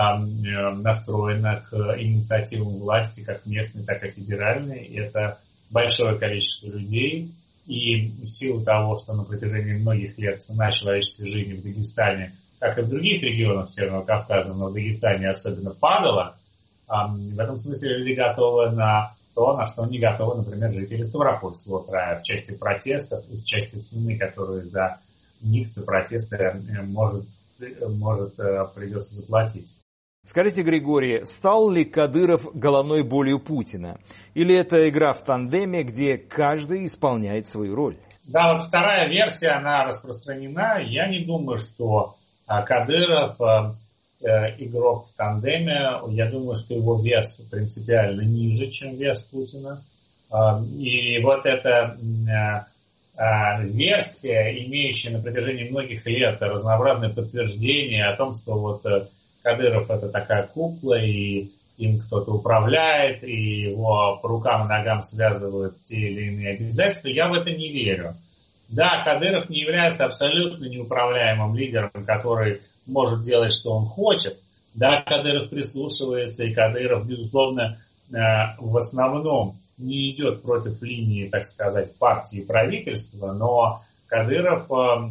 настроено к инициативам власти, как местной, так и федеральной, и это большое количество людей, и в силу того, что на протяжении многих лет цена человеческой жизни в Дагестане, как и в других регионах Северного Кавказа, но в Дагестане особенно падала, в этом смысле люди готовы на то, на что не готовы, например, жители Ставропольского края в части протестов и в части цены, которую за них, за протесты может, может придется заплатить. Скажите, Григорий, стал ли Кадыров головной болью Путина? Или это игра в тандеме, где каждый исполняет свою роль? Да, вот вторая версия, она распространена. Я не думаю, что Кадыров э, игрок в тандеме. Я думаю, что его вес принципиально ниже, чем вес Путина. Э, и вот эта э, э, версия, имеющая на протяжении многих лет разнообразные подтверждения о том, что вот Кадыров это такая кукла, и им кто-то управляет, и его по рукам и ногам связывают те или иные обязательства, я в это не верю. Да, Кадыров не является абсолютно неуправляемым лидером, который может делать, что он хочет. Да, Кадыров прислушивается, и Кадыров, безусловно, в основном не идет против линии, так сказать, партии и правительства, но Кадыров,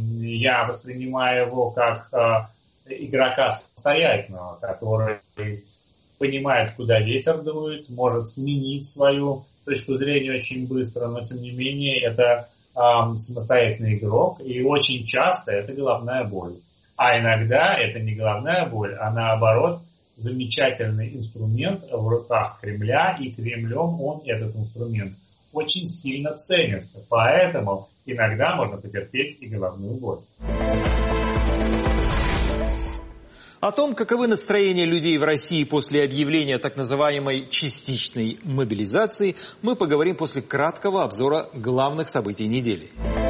я воспринимаю его как игрока самостоятельного, который понимает, куда ветер дует, может сменить свою точку зрения очень быстро, но тем не менее это э, самостоятельный игрок, и очень часто это головная боль. А иногда это не головная боль, а наоборот замечательный инструмент в руках Кремля, и Кремлем он, этот инструмент, очень сильно ценится. Поэтому иногда можно потерпеть и головную боль. О том, каковы настроения людей в России после объявления так называемой частичной мобилизации, мы поговорим после краткого обзора главных событий недели.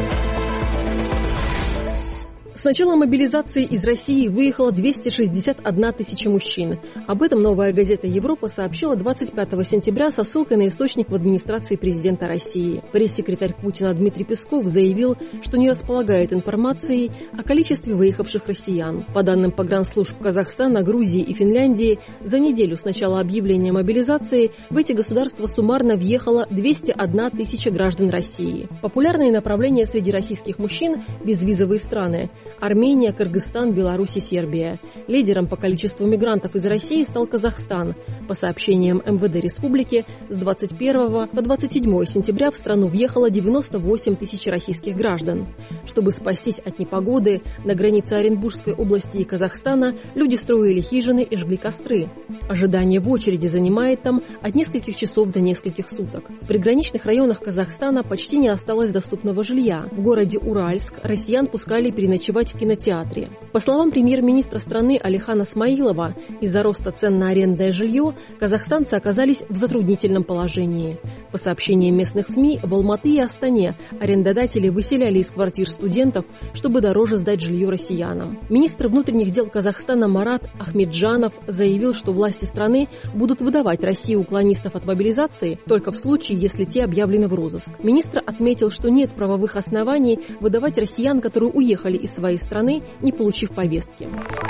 С начала мобилизации из России выехало двести шестьдесят одна тысяча мужчин. Об этом «Новая газета Европа» сообщила двадцать пятого сентября со ссылкой на источник в администрации президента России. Пресс-секретарь Путина Дмитрий Песков заявил, что не располагает информацией о количестве выехавших россиян. По данным погранслужб Казахстана, Грузии и Финляндии, за неделю с начала объявления мобилизации в эти государства суммарно въехало двести одна тысяча граждан России. Популярные направления среди российских мужчин – безвизовые страны – Армения, Кыргызстан, Беларусь и Сербия. Лидером по количеству мигрантов из России стал Казахстан. По сообщениям эм вэ дэ республики, с двадцать первого по двадцать седьмое сентября в страну въехало девяносто восемь тысяч российских граждан. Чтобы спастись от непогоды, на границе Оренбургской области и Казахстана люди строили хижины и жгли костры. Ожидание в очереди занимает там от нескольких часов до нескольких суток. В приграничных районах Казахстана почти не осталось доступного жилья. В городе Уральск россиян пускали переночевать в кинотеатре. По словам премьер-министра страны Алихана Смаилова, из-за роста цен на арендное жилье казахстанцы оказались в затруднительном положении. По сообщениям местных СМИ, в Алматы и Астане арендодатели выселяли из квартир студентов, чтобы дороже сдать жилье россиянам. Министр внутренних дел Казахстана Марат Ахмеджанов заявил, что власти страны будут выдавать России уклонистов от мобилизации только в случае, если те объявлены в розыск. Министр отметил, что нет правовых оснований выдавать россиян, которые уехали из своей страны, не получив повестки.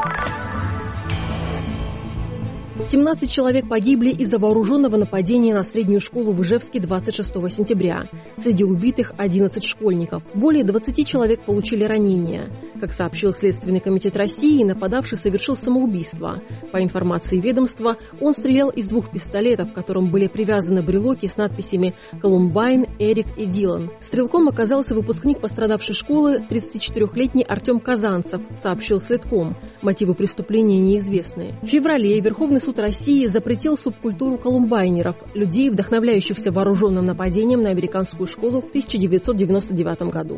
семнадцать человек погибли из-за вооруженного нападения на среднюю школу в Ижевске двадцать шестого сентября. Среди убитых одиннадцать школьников. Более двадцати человек получили ранения. Как сообщил Следственный комитет России, нападавший совершил самоубийство. По информации ведомства, он стрелял из двух пистолетов, к которым были привязаны брелоки с надписями «Колумбайн», «Эрик» и «Дилан». Стрелком оказался выпускник пострадавшей школы тридцатичетырёхлетний Артем Казанцев, сообщил Следком. Мотивы преступления неизвестны. В феврале Верховный суд России запретил субкультуру колумбайнеров, людей, вдохновляющихся вооруженным нападением на американскую школу в тысяча девятьсот девяносто девятом году.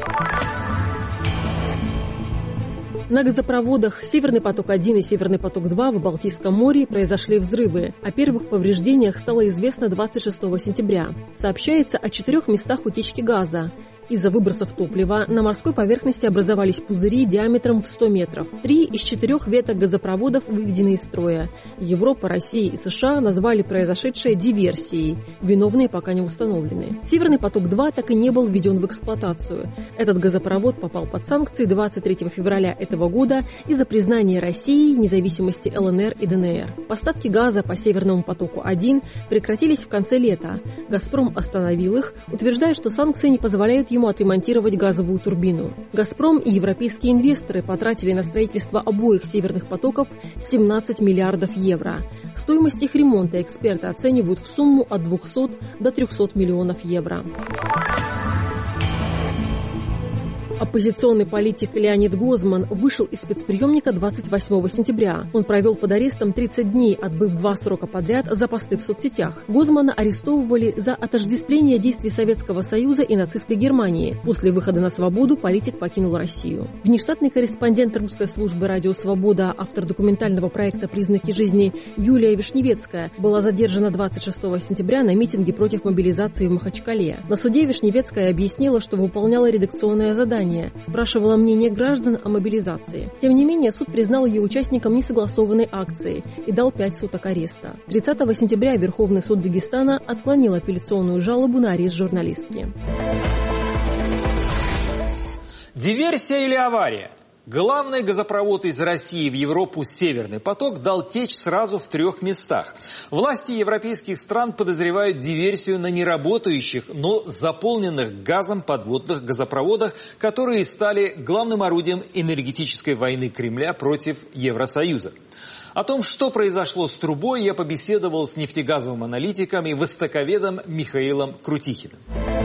На газопроводах «Северный поток-один» и «Северный поток-два» в Балтийском море произошли взрывы. О первых повреждениях стало известно двадцать шестого сентября. Сообщается о четырех местах утечки газа. Из-за выбросов топлива на морской поверхности образовались пузыри диаметром в сто метров. Три из четырех веток газопроводов выведены из строя. Европа, Россия и США назвали произошедшее диверсией. Виновные пока не установлены. «Северный поток-два» так и не был введен в эксплуатацию. Этот газопровод попал под санкции двадцать третьего февраля этого года из-за признания России независимости эл эн эр и дэ эн эр. Поставки газа по «Северному потоку-один» прекратились в конце лета. «Газпром» остановил их, утверждая, что санкции не позволяют ему отремонтировать газовую турбину. «Газпром» и европейские инвесторы потратили на строительство обоих «Северных потоков» семнадцать миллиардов евро. Стоимость их ремонта эксперты оценивают в сумму от двухсот до трехсот миллионов евро. Оппозиционный политик Леонид Гозман вышел из спецприемника двадцать восьмого сентября. Он провел под арестом тридцать дней, отбыв два срока подряд за посты в соцсетях. Гозмана арестовывали за отождествление действий Советского Союза и нацистской Германии. После выхода на свободу политик покинул Россию. Внештатный корреспондент русской службы «Радио Свобода», автор документального проекта «Признаки жизни» Юлия Вишневецкая была задержана двадцать шестого сентября на митинге против мобилизации в Махачкале. На суде Вишневецкая объяснила, что выполняла редакционное задание. Спрашивала мнение граждан о мобилизации. Тем не менее, суд признал ее участником несогласованной акции и дал пять суток ареста. тридцатого сентября Верховный суд Дагестана отклонил апелляционную жалобу на арест журналистки. Диверсия или авария? Главный газопровод из России в Европу «Северный поток» дал течь сразу в трех местах. Власти европейских стран подозревают диверсию на неработающих, но заполненных газом подводных газопроводах, которые стали главным орудием энергетической войны Кремля против Евросоюза. О том, что произошло с трубой, я побеседовал с нефтегазовым аналитиком и востоковедом Михаилом Крутихиным.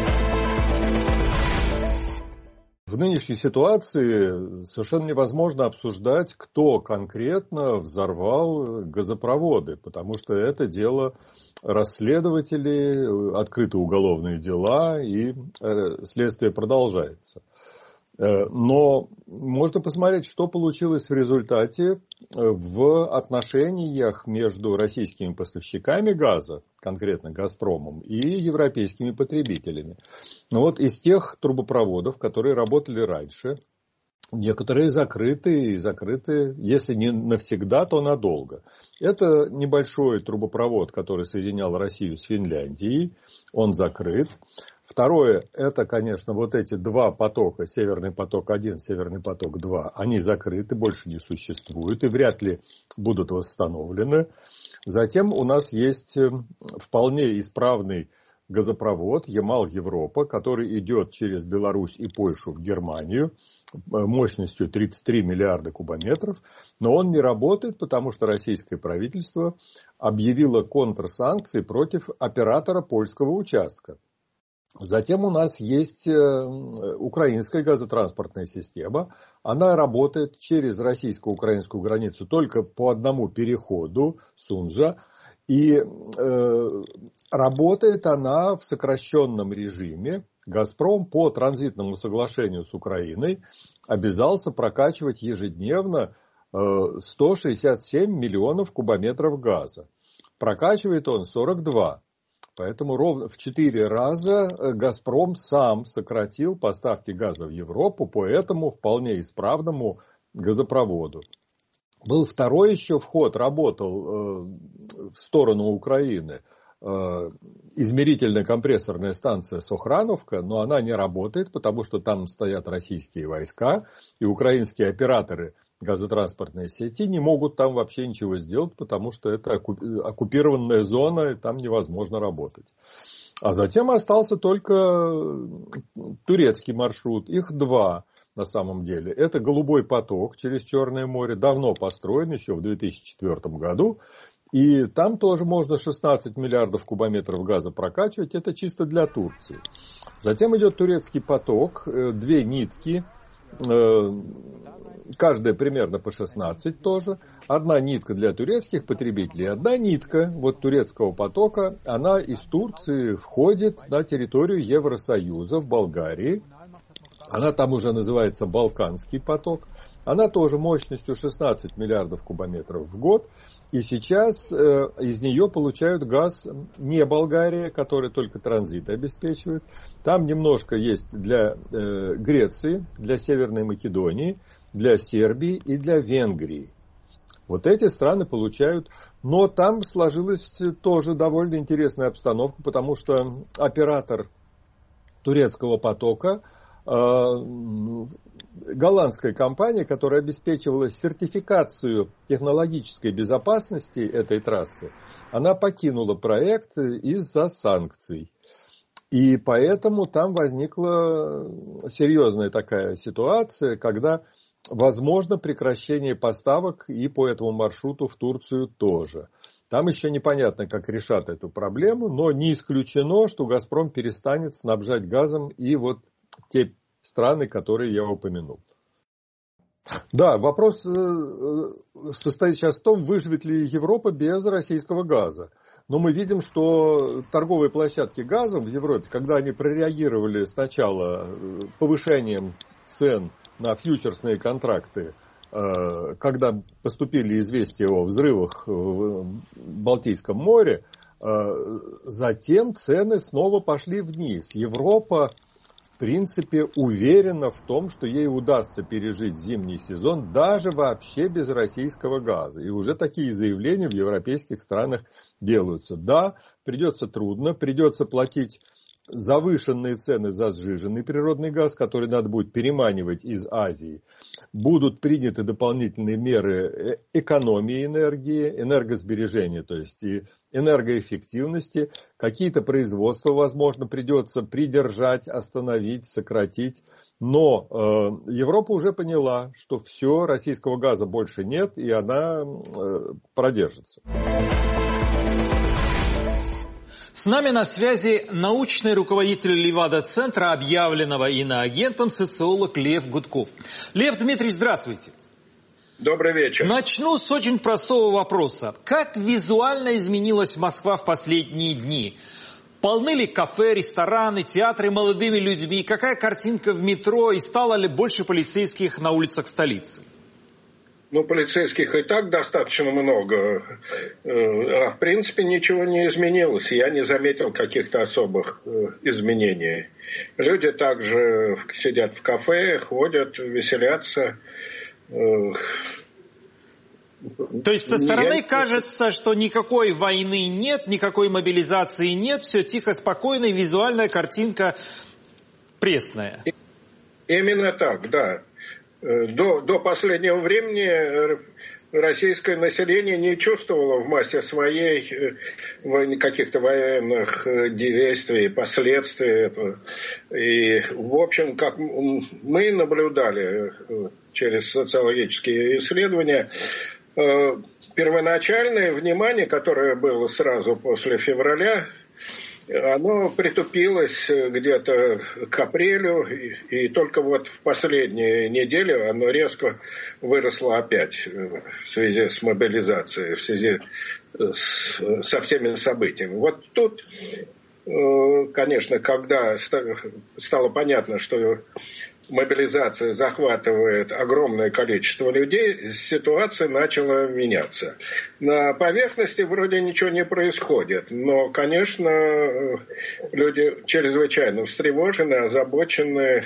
В нынешней ситуации совершенно невозможно обсуждать, кто конкретно взорвал газопроводы, потому что это дело расследователей, открыты уголовные дела, и следствие продолжается. Но можно посмотреть, что получилось в результате в отношениях между российскими поставщиками газа, конкретно «Газпромом», и европейскими потребителями. Ну вот из тех трубопроводов, которые работали раньше, некоторые закрыты, и закрыты, если не навсегда, то надолго. Это небольшой трубопровод, который соединял Россию с Финляндией, он закрыт. Второе, это, конечно, вот эти два потока, «Северный поток-один», «Северный поток-два», они закрыты, больше не существуют и вряд ли будут восстановлены. Затем у нас есть вполне исправный газопровод «Ямал-Европа», который идет через Беларусь и Польшу в Германию мощностью тридцать три миллиарда кубометров, но он не работает, потому что российское правительство объявило контрсанкции против оператора польского участка. Затем у нас есть украинская газотранспортная система. Она работает через российско-украинскую границу только по одному переходу Сунжа. И э, работает она в сокращенном режиме. «Газпром» по транзитному соглашению с Украиной обязался прокачивать ежедневно э, сто шестьдесят семь миллионов кубометров газа. Прокачивает он сорок два. Поэтому ровно в четыре раза «Газпром» сам сократил поставки газа в Европу по этому вполне исправному газопроводу. Был второй еще вход, работал в сторону Украины. Измерительная компрессорная станция Сохрановка, но она не работает, потому что там стоят российские войска, и украинские операторы газотранспортной сети не могут там вообще ничего сделать, потому что это оккупированная зона, и там невозможно работать. А затем остался только турецкий маршрут. Их два на самом деле. Это «Голубой поток» через Черное море, давно построен, еще в две тысячи четвёртом году. И там тоже можно шестнадцать миллиардов кубометров газа прокачивать. Это чисто для Турции. Затем идет турецкий поток. Две нитки. Каждая примерно по шестнадцать тоже. Одна нитка для турецких потребителей. Одна нитка вот турецкого потока. Она из Турции входит на территорию Евросоюза в Болгарии. Она там уже называется Балканский поток. Она тоже мощностью шестнадцать миллиардов кубометров в год. И сейчас э, из нее получают газ не Болгария, который только транзит обеспечивает. Там немножко есть для э, Греции, для Северной Македонии, для Сербии и для Венгрии. Вот эти страны получают. Но там сложилась тоже довольно интересная обстановка, потому что оператор турецкого потока, голландская компания, которая обеспечивала сертификацию технологической безопасности этой трассы, она покинула проект из-за санкций. И поэтому там возникла серьезная такая ситуация, когда возможно прекращение поставок и по этому маршруту в Турцию тоже. Там еще непонятно, как решат эту проблему, но не исключено, что «Газпром» перестанет снабжать газом и вот те страны, которые я упомянул. Да, вопрос состоит сейчас в том, выживет ли Европа без российского газа. Но мы видим, что торговые площадки газом в Европе, когда они прореагировали сначала повышением цен на фьючерсные контракты, когда поступили известия о взрывах в Балтийском море, затем цены снова пошли вниз. Европа в принципе уверена в том, что ей удастся пережить зимний сезон даже вообще без российского газа. И уже такие заявления в европейских странах делаются. Да, придется трудно, придется платить завышенные цены за сжиженный природный газ, который надо будет переманивать из Азии. Будут приняты дополнительные меры экономии энергии, энергосбережения, то есть и энергоэффективности. Какие-то производства, возможно, придется придержать, остановить, сократить. Но э, Европа уже поняла, что все, российского газа больше нет, и она э, продержится. С нами на связи научный руководитель Левада-центра, объявленного иноагентом, социолог Лев Гудков. Лев Дмитриевич, здравствуйте. Добрый вечер. Начну с очень простого вопроса. Как визуально изменилась Москва в последние дни? Полны ли кафе, рестораны, театры молодыми людьми? Какая картинка в метро? И стало ли больше полицейских на улицах столицы? Ну, полицейских и так достаточно много. А в принципе ничего не изменилось. Я не заметил каких-то особых изменений. Люди также сидят в кафе, ходят, веселятся. То есть со стороны Я... кажется, что никакой войны нет, никакой мобилизации нет, все тихо, спокойно, и визуальная картинка пресная. Именно так, да. До, до последнего времени российское население не чувствовало в массе своей каких-то военных действий, последствий этого. И, в общем, как мы наблюдали через социологические исследования, первоначальное внимание, которое было сразу после февраля, оно притупилось где-то к апрелю, и, и только вот в последние недели оно резко выросло опять в связи с мобилизацией, в связи с, со всеми событиями. Вот тут конечно, когда стало понятно, что мобилизация захватывает огромное количество людей, ситуация начала меняться. На поверхности вроде ничего не происходит, но, конечно, люди чрезвычайно встревожены, озабочены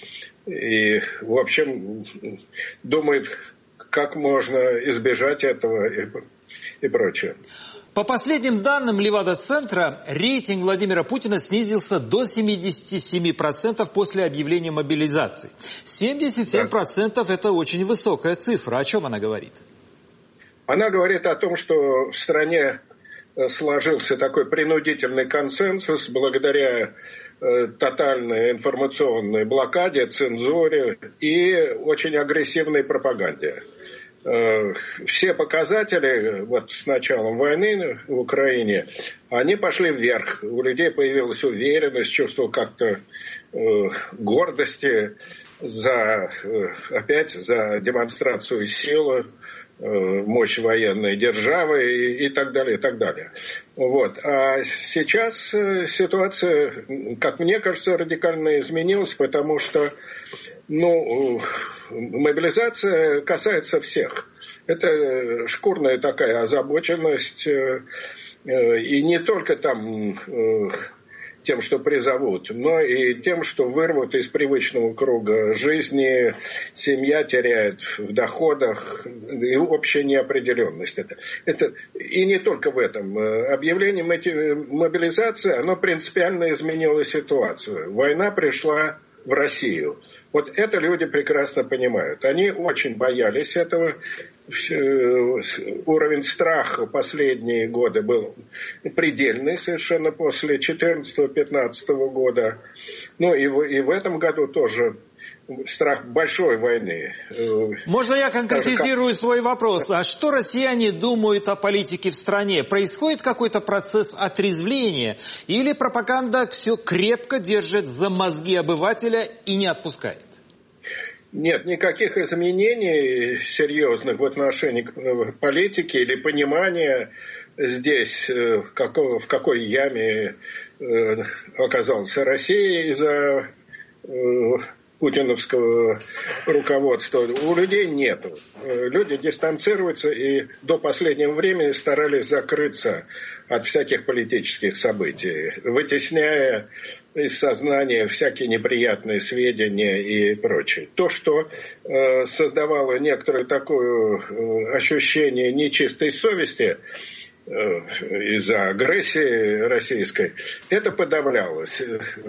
и, в общем, думают, как можно избежать этого и, и прочее. По последним данным Левада-центра, рейтинг Владимира Путина снизился до семидесяти семи процентов после объявления мобилизации. семьдесят семь процентов – это очень высокая цифра. О чем она говорит? Она говорит о том, что в стране сложился такой принудительный консенсус благодаря тотальной информационной блокаде, цензуре и очень агрессивной пропаганде. Все показатели вот с началом войны в Украине, они пошли вверх. У людей появилась уверенность, чувство как-то э, гордости за, э, опять за демонстрацию силы, э, мощь военной державы и, и так далее, и так далее. Вот. А сейчас ситуация, как мне кажется, радикально изменилась, потому что ну, мобилизация касается всех. Это шкурная такая озабоченность, и не только там тем, что призовут, но и тем, что вырвут из привычного круга жизни, семья теряет в доходах, и общая неопределенность. Это, это, и не только в этом. Объявление мобилизации, оно принципиально изменило ситуацию. Война пришла в Россию. Вот это люди прекрасно понимают. Они очень боялись этого. Уровень страха последние годы был предельный совершенно после две тысячи четырнадцатого — две тысячи пятнадцатого года. Ну и в, и в этом году тоже страх большой войны. Можно я конкретизирую как... свой вопрос? А что россияне думают о политике в стране? Происходит какой-то процесс отрезвления? Или пропаганда все крепко держит за мозги обывателя и не отпускает? Нет, никаких изменений серьезных в отношении политики или понимания здесь, в какой, в какой яме оказалась Россия из-за путиновского руководства, у людей нету. Люди дистанцируются и до последнего времени старались закрыться от всяких политических событий, вытесняя из сознания всякие неприятные сведения и прочее. То, что э, создавало некоторое такое э, ощущение нечистой совести, из-за агрессии российской, это подавлялось.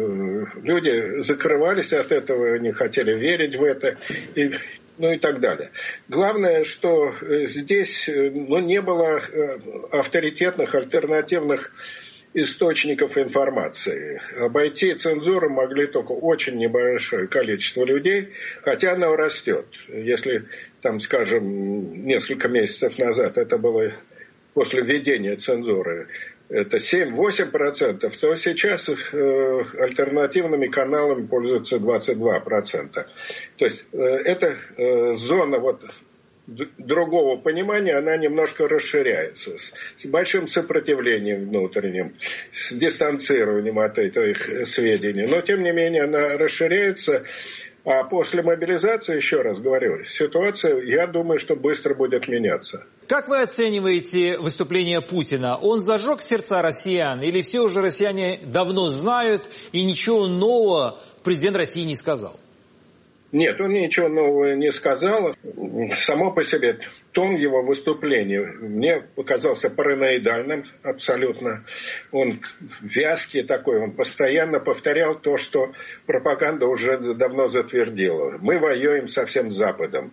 Люди закрывались от этого, не хотели верить в это, и, ну и так далее. Главное, что здесь ну, не было авторитетных, альтернативных источников информации. Обойти цензуру могли только очень небольшое количество людей, хотя она растет. Если, там, скажем, несколько месяцев назад это было после введения цензуры, это семь-восемь процентов, то сейчас э, альтернативными каналами пользуются двадцать два процента. То есть э, эта э, зона вот, другого понимания, она немножко расширяется. С, с большим сопротивлением внутренним, с дистанцированием от этих сведений. Но, тем не менее, она расширяется. А после мобилизации, еще раз говорю, ситуация, я думаю, что быстро будет меняться. Как вы оцениваете выступление Путина? Он зажег сердца россиян или все уже россияне давно знают и ничего нового президент России не сказал? Нет, он ничего нового не сказал. Само по себе тон его выступления мне показался параноидальным абсолютно. Он вязкий такой, он постоянно повторял то, что пропаганда уже давно затвердила. Мы воюем со всем Западом.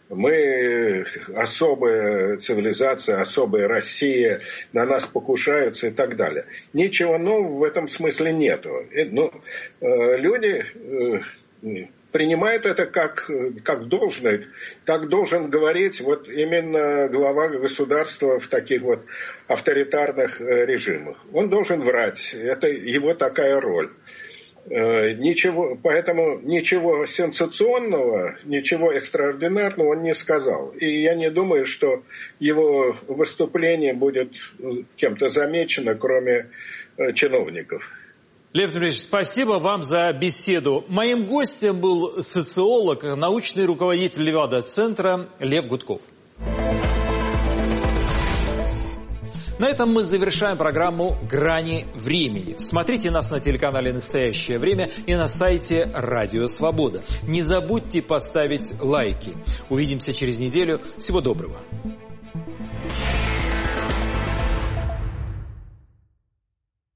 Мы особая цивилизация, особая Россия, на нас покушаются и так далее. Ничего нового в этом смысле нету. Ну, люди принимают это как, как должное. Так должен говорить вот именно глава государства в таких вот авторитарных режимах. Он должен врать. Это его такая роль. Ничего, поэтому ничего сенсационного, ничего экстраординарного он не сказал. И я не думаю, что его выступление будет кем-то замечено, кроме чиновников. Лев Дмитриевич, спасибо вам за беседу. Моим гостем был социолог, научный руководитель Левада-центра Лев Гудков. На этом мы завершаем программу «Грани времени». Смотрите нас на телеканале «Настоящее время» и на сайте «Радио Свобода». Не забудьте поставить лайки. Увидимся через неделю. Всего доброго.